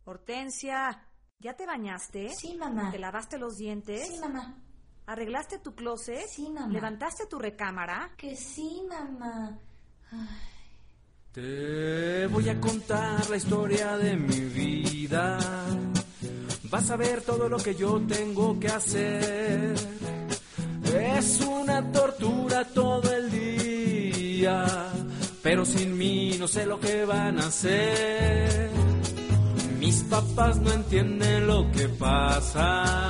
Hortensia, ¿ya te bañaste? Sí, mamá. ¿Te lavaste los dientes? Sí, mamá. ¿Arreglaste tu closet? Sí, mamá. ¿Levantaste tu recámara? Que sí, mamá. Ay. Te voy a contar la historia de mi vida. Vas a ver todo lo que yo tengo que hacer. Es una tortura todo el día, pero sin mí no sé lo que van a hacer. Mis papás no entienden lo que pasa.